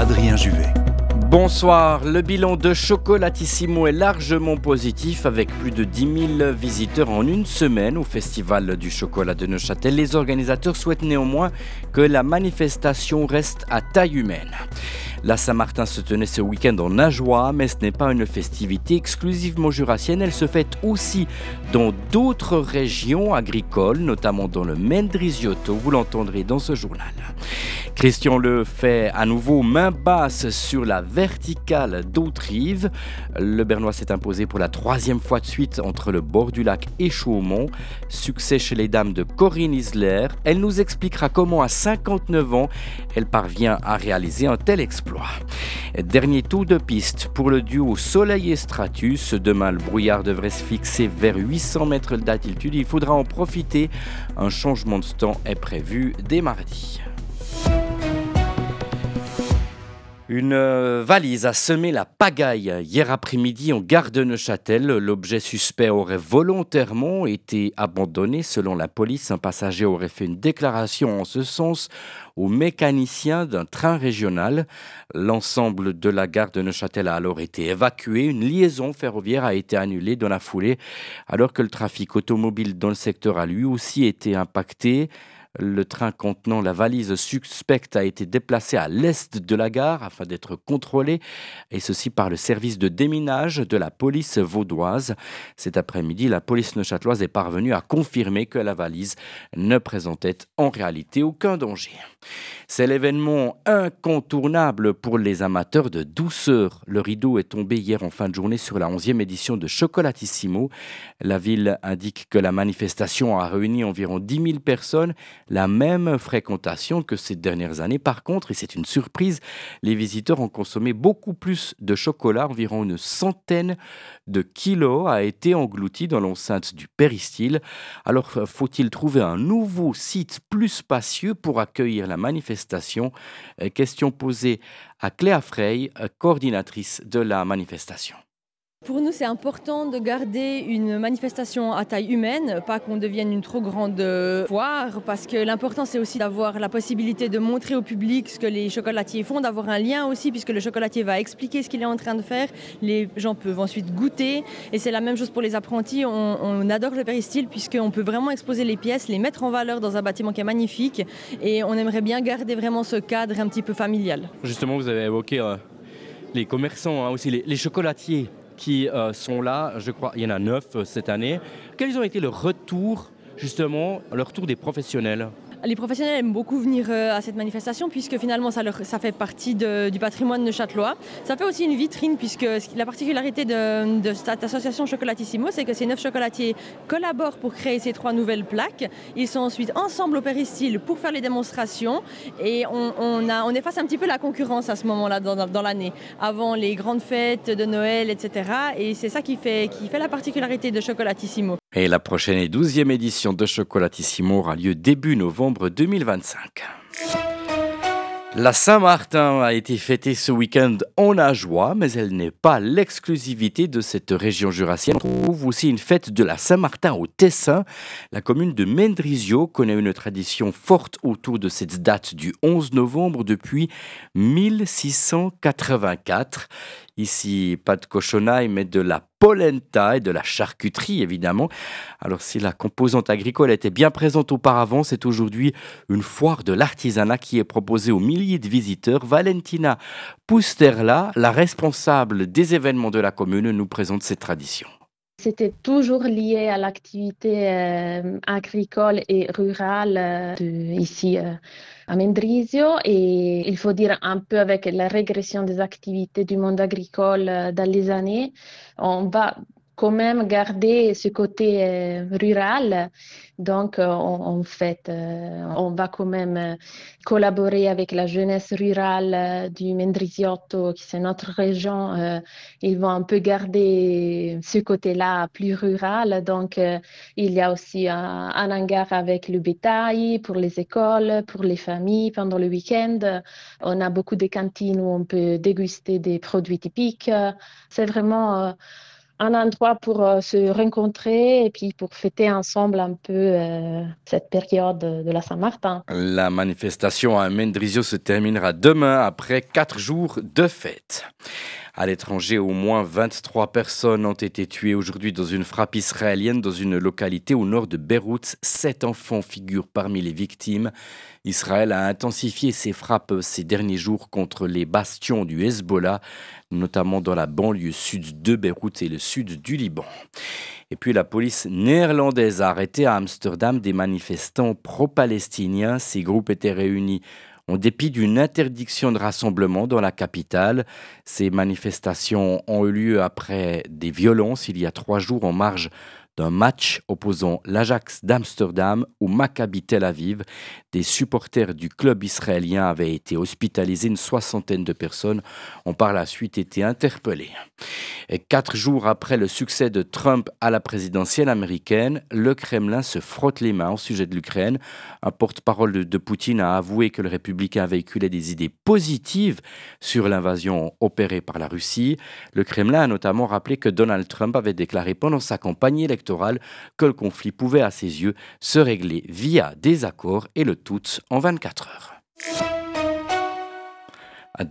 Adrien Juvet. Bonsoir, le bilan de Chocolatissimo est largement positif avec plus de 10 000 visiteurs en une semaine au Festival du chocolat de Neuchâtel. Les organisateurs souhaitent néanmoins que la manifestation reste à taille humaine. La Saint-Martin se tenait ce week-end en Ajoie, mais ce n'est pas une festivité exclusivement jurassienne. Elle se fête aussi dans d'autres régions agricoles, notamment dans le Mendrisiotto. Vous l'entendrez dans ce journal. Christian Le fait à nouveau main basse sur la verticale d'Autrive. Le Bernois s'est imposé pour la troisième fois de suite entre le bord du lac et Chaumont. Succès chez les dames de Corinne Isler. Elle nous expliquera comment à 59 ans, elle parvient à réaliser un tel exploit. Dernier tour de piste pour le duo Soleil et Stratus. Demain, le brouillard devrait se fixer vers 800 mètres d'altitude. Il faudra en profiter. Un changement de temps est prévu dès mardi. Une valise a semé la pagaille hier après-midi en gare de Neuchâtel. L'objet suspect aurait volontairement été abandonné. Selon la police, un passager aurait fait une déclaration en ce sens au mécanicien d'un train régional. L'ensemble de la gare de Neuchâtel a alors été évacué. Une liaison ferroviaire a été annulée dans la foulée, alors que le trafic automobile dans le secteur a lui aussi été impacté. Le train contenant la valise suspecte a été déplacé à l'est de la gare afin d'être contrôlé, et ceci par le service de déminage de la police vaudoise. Cet après-midi, la police neuchâteloise est parvenue à confirmer que la valise ne présentait en réalité aucun danger. C'est l'événement incontournable pour les amateurs de douceur. Le rideau est tombé hier en fin de journée sur la 11e édition de Chocolatissimo. La ville indique que la manifestation a réuni environ 10 000 personnes, la même fréquentation que ces dernières années. Par contre, et c'est une surprise, les visiteurs ont consommé beaucoup plus de chocolat. Environ une centaine de kilos a été englouti dans l'enceinte du péristyle. Alors, faut-il trouver un nouveau site plus spacieux pour accueillir la manifestation? Question posée à Cléa Frey, coordinatrice de la manifestation. Pour nous, c'est important de garder une manifestation à taille humaine, pas qu'on devienne une trop grande foire, parce que l'important, c'est aussi d'avoir la possibilité de montrer au public ce que les chocolatiers font, d'avoir un lien aussi, puisque le chocolatier va expliquer ce qu'il est en train de faire. Les gens peuvent ensuite goûter, et c'est la même chose pour les apprentis. On adore le péristyle, puisqu'on peut vraiment exposer les pièces, les mettre en valeur dans un bâtiment qui est magnifique, et on aimerait bien garder vraiment ce cadre un petit peu familial. Justement, vous avez évoqué les commerçants, aussi les chocolatiers qui sont là, je crois, il y en a 9 cette année. Quels ont été le retour des professionnels ? Les professionnels aiment beaucoup venir à cette manifestation puisque finalement ça fait partie du patrimoine neuchâtelois. Ça fait aussi une vitrine puisque la particularité de cette association Chocolatissimo, c'est que ces 9 chocolatiers collaborent pour créer ces 3 nouvelles plaques. Ils sont ensuite ensemble au péristyle pour faire les démonstrations et on efface un petit peu la concurrence à ce moment-là dans l'année, avant les grandes fêtes de Noël, etc. Et c'est ça qui fait la particularité de Chocolatissimo. Et la prochaine et 12e édition de Chocolatissimo aura lieu début novembre 2025. La Saint-Martin a été fêtée ce week-end en Ajoie, mais elle n'est pas l'exclusivité de cette région jurassienne. On trouve aussi une fête de la Saint-Martin au Tessin. La commune de Mendrisio connaît une tradition forte autour de cette date du 11 novembre depuis 1684. Ici, pas de cochonaille, mais de la polenta et de la charcuterie, évidemment. Alors, si la composante agricole était bien présente auparavant, c'est aujourd'hui une foire de l'artisanat qui est proposée aux milliers de visiteurs. Valentina Pusterla, la responsable des événements de la commune, nous présente cette tradition. C'était toujours lié à l'activité agricole et rurale ici à Mendrisio, et il faut dire un peu avec la régression des activités du monde agricole dans les années, on va quand même garder ce côté rural. Donc, en fait, on va quand même collaborer avec la jeunesse rurale du Mendrisiotto, qui c'est notre région. Ils vont un peu garder ce côté-là plus rural. Donc, il y a aussi un hangar avec le bétail pour les écoles, pour les familles pendant le week-end. On a beaucoup de cantines où on peut déguster des produits typiques. C'est vraiment un endroit pour se rencontrer et puis pour fêter ensemble un peu cette période de la Saint-Martin. La manifestation à Mendrisio se terminera demain après 4 jours de fête. À l'étranger, au moins 23 personnes ont été tuées aujourd'hui dans une frappe israélienne dans une localité au nord de Beyrouth. 7 enfants figurent parmi les victimes. Israël a intensifié ses frappes ces derniers jours contre les bastions du Hezbollah, notamment dans la banlieue sud de Beyrouth et le sud du Liban. Et puis la police néerlandaise a arrêté à Amsterdam des manifestants pro-palestiniens. Ces groupes étaient réunis en dépit d'une interdiction de rassemblement dans la capitale. Ces manifestations ont eu lieu après des violences il y a 3 jours en marge d'un match opposant l'Ajax d'Amsterdam au Maccabi Tel Aviv. Des supporters du club israélien avaient été hospitalisés. Une 60aine de personnes ont par la suite été interpellées. Et 4 jours après le succès de Trump à la présidentielle américaine, le Kremlin se frotte les mains au sujet de l'Ukraine. Un porte-parole de Poutine a avoué que le républicain véhiculait des idées positives sur l'invasion opérée par la Russie. Le Kremlin a notamment rappelé que Donald Trump avait déclaré pendant sa campagne électorale que le conflit pouvait à ses yeux se régler via des accords et le tout en 24 heures. À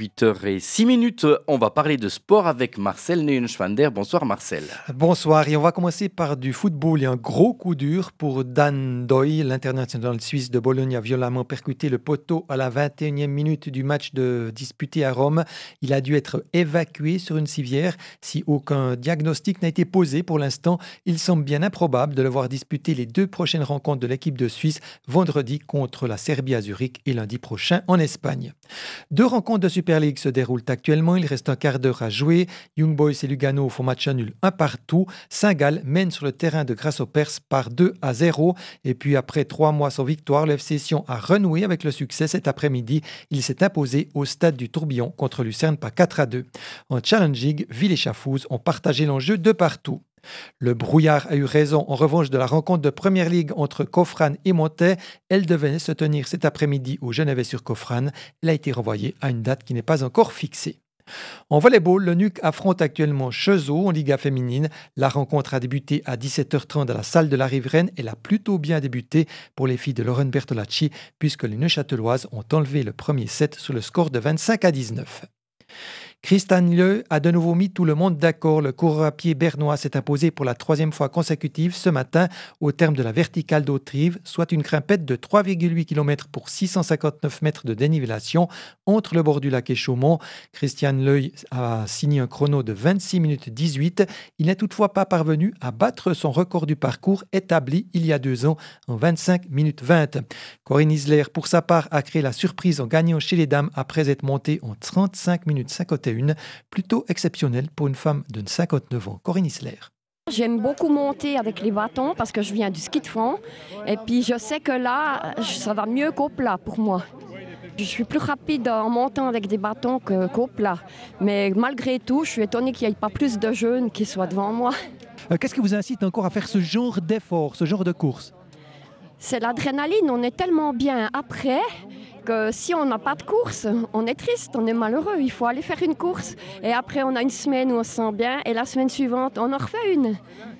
18h06, on va parler de sport avec Marcel Neuenschwander. Bonsoir Marcel. Bonsoir, et on va commencer par du football et un gros coup dur pour Dan Doy. L'international suisse de Bologne a violemment percuté le poteau à la 21e minute du match disputé à Rome. Il a dû être évacué sur une civière. Si aucun diagnostic n'a été posé pour l'instant, il semble bien improbable de le voir disputer les 2 prochaines rencontres de l'équipe de Suisse, vendredi contre la Serbie à Zurich et lundi prochain en Espagne. 2 rencontres de Super League se déroulent actuellement. Il reste un quart d'heure à jouer. Young Boys et Lugano font match nul 1 partout. Saint-Gall mène sur le terrain de Grasshoppers par 2-0. Et puis après 3 mois sans victoire, le FC Sion a renoué avec le succès cet après-midi. Il s'est imposé au stade du Tourbillon contre Lucerne par 4-2. En Challenge League, Ville et Chafouz ont partagé l'enjeu de partout. Le brouillard a eu raison en revanche de la rencontre de Première Ligue entre Kofran et Montais. Elle devait se tenir cet après-midi au Genevet-sur-Kofran. Elle a été renvoyée à une date qui n'est pas encore fixée. En volleyball, le NUC affronte actuellement Cheseaux en Liga féminine. La rencontre a débuté à 17h30 à la salle de la Riveraine. Elle a plutôt bien débuté pour les filles de Lauren Bertolacci puisque les Neuchâteloises ont enlevé le premier set sur le score de 25-19. Christian Leu a de nouveau mis tout le monde d'accord. Le coureur à pied bernois s'est imposé pour la 3e fois consécutive ce matin au terme de la verticale d'Autrive, soit une grimpette de 3,8 km pour 659 mètres de dénivellation entre le bord du lac et Chaumont. Christian Leu a signé un chrono de 26 minutes 18. Il n'est toutefois pas parvenu à battre son record du parcours établi il y a 2 ans en 25 minutes 20. Corinne Isler, pour sa part, a créé la surprise en gagnant chez les dames après être montée en 35 minutes 51. Plutôt exceptionnelle pour une femme de 59 ans. Corinne Isler. J'aime beaucoup monter avec les bâtons parce que je viens du ski de fond. Et puis je sais que là, ça va mieux qu'au plat pour moi. Je suis plus rapide en montant avec des bâtons qu'au plat. Mais malgré tout, je suis étonnée qu'il n'y ait pas plus de jeunes qui soient devant moi. Qu'est-ce qui vous incite encore à faire ce genre d'effort, ce genre de course ? C'est l'adrénaline, on est tellement bien après que si on n'a pas de course, on est triste, on est malheureux. Il faut aller faire une course et après on a une semaine où on se sent bien et la semaine suivante on en refait une.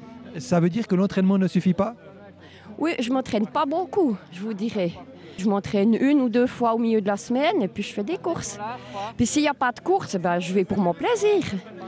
Ça veut dire que l'entraînement ne suffit pas ? Oui, je ne m'entraîne pas beaucoup, je vous dirais. Je m'entraîne 1 ou 2 fois au milieu de la semaine et puis je fais des courses. Puis s'il n'y a pas de course, je vais pour mon plaisir.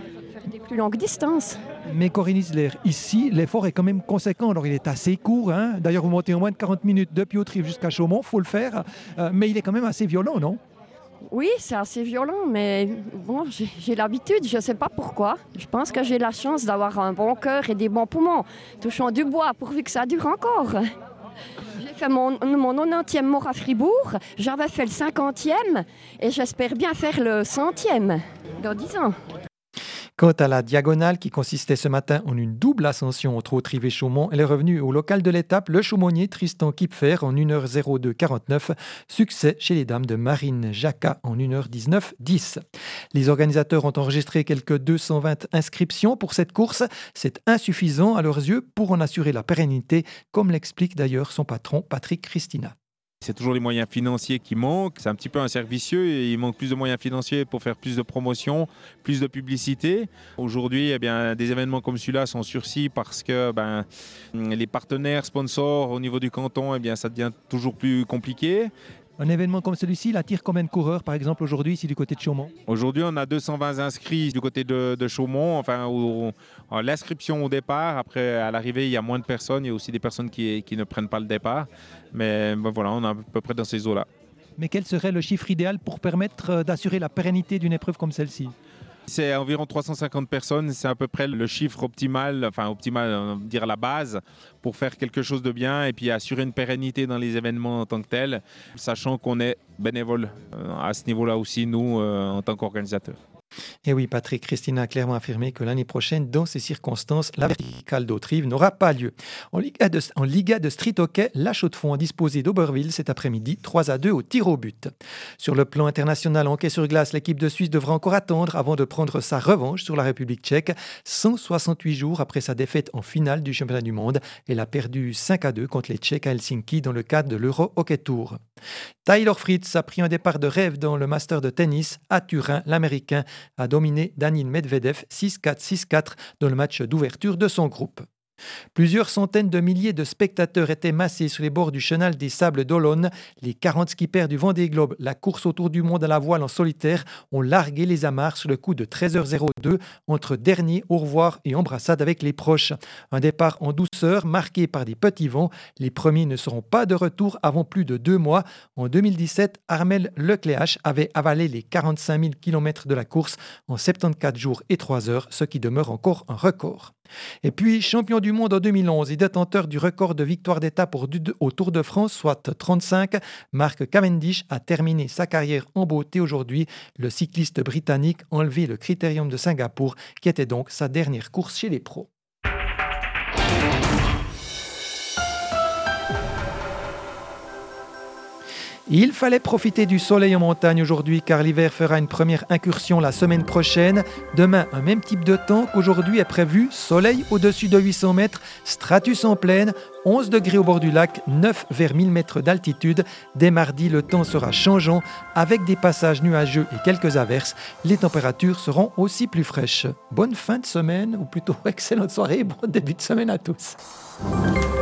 Des plus longues distances. Mais Corinne Isler, ici, l'effort est quand même conséquent. Alors, il est assez court. D'ailleurs, vous montez en moins de 40 minutes depuis Autrive jusqu'à Chaumont, il faut le faire. Mais il est quand même assez violent, non ? Oui, c'est assez violent, mais bon, j'ai l'habitude, je ne sais pas pourquoi. Je pense que j'ai la chance d'avoir un bon cœur et des bons poumons. Touchons du bois, pourvu que ça dure encore. J'ai fait mon 90e mort à Fribourg, j'avais fait le 50e et j'espère bien faire le 100e dans 10 ans. Quant à la diagonale qui consistait ce matin en une double ascension entre Autrive et Chaumont, elle est revenue au local de l'étape, le Chaumonier Tristan Kipfer en 1h02,49. Succès chez les dames de Marine Jacquat en 1h19,10. Les organisateurs ont enregistré quelques 220 inscriptions pour cette course. C'est insuffisant à leurs yeux pour en assurer la pérennité, comme l'explique d'ailleurs son patron Patrick Christina. C'est toujours les moyens financiers qui manquent. C'est un petit peu un cercle vicieux et il manque plus de moyens financiers pour faire plus de promotion, plus de publicité. Aujourd'hui, des événements comme celui-là sont sursis parce que les partenaires sponsors au niveau du canton, ça devient toujours plus compliqué. Un événement comme celui-ci, il attire combien de coureurs, par exemple, aujourd'hui, ici du côté de Chaumont? Aujourd'hui, on a 220 inscrits du côté de Chaumont. L'inscription au départ. Après, à l'arrivée, il y a moins de personnes. Il y a aussi des personnes qui ne prennent pas le départ. Mais voilà, on est à peu près dans ces eaux-là. Mais quel serait le chiffre idéal pour permettre d'assurer la pérennité d'une épreuve comme celle-ci? C'est environ 350 personnes, c'est à peu près le chiffre optimal, on va dire la base, pour faire quelque chose de bien et puis assurer une pérennité dans les événements en tant que tel, sachant qu'on est bénévole à ce niveau-là aussi, nous, en tant qu'organisateurs. Et oui, Patrick, Christina a clairement affirmé que l'année prochaine, dans ces circonstances, la verticale d'Autrive n'aura pas lieu. En Liga de street hockey, la Chaux-de-Fonds a disposé d'Oberwil cet après-midi 3-2 au tir au but. Sur le plan international en hockey sur glace, l'équipe de Suisse devra encore attendre avant de prendre sa revanche sur la République tchèque. 168 jours après sa défaite en finale du championnat du monde, elle a perdu 5-2 contre les Tchèques à Helsinki dans le cadre de l'Euro Hockey Tour. Tyler Fritz a pris un départ de rêve dans le Master de tennis. À Turin, l'Américain a dominé Daniil Medvedev 6-4, 6-4 dans le match d'ouverture de son groupe. Plusieurs centaines de milliers de spectateurs étaient massés sur les bords du chenal des Sables d'Olonne. Les 40 skippers du Vendée Globe, la course autour du monde à la voile en solitaire, ont largué les amarres sur le coup de 13h02 entre dernier au revoir et embrassade avec les proches. Un départ en douceur marqué par des petits vents. Les premiers ne seront pas de retour avant plus de 2 mois. En 2017, Armel Lecléache avait avalé les 45 000 km de la course en 74 jours et 3 heures, ce qui demeure encore un record. Et puis, champion du monde en 2011 et détenteur du record de victoires d'étape au Tour de France, soit 35, Mark Cavendish a terminé sa carrière en beauté aujourd'hui. Le cycliste britannique a enlevé le Critérium de Singapour, qui était donc sa dernière course chez les pros. Il fallait profiter du soleil en montagne aujourd'hui car l'hiver fera une première incursion la semaine prochaine. Demain, un même type de temps qu'aujourd'hui est prévu. Soleil au-dessus de 800 mètres, stratus en plaine, 11 degrés au bord du lac, 9 vers 1000 mètres d'altitude. Dès mardi, le temps sera changeant avec des passages nuageux et quelques averses. Les températures seront aussi plus fraîches. Bonne fin de semaine, ou plutôt excellente soirée, bon début de semaine à tous.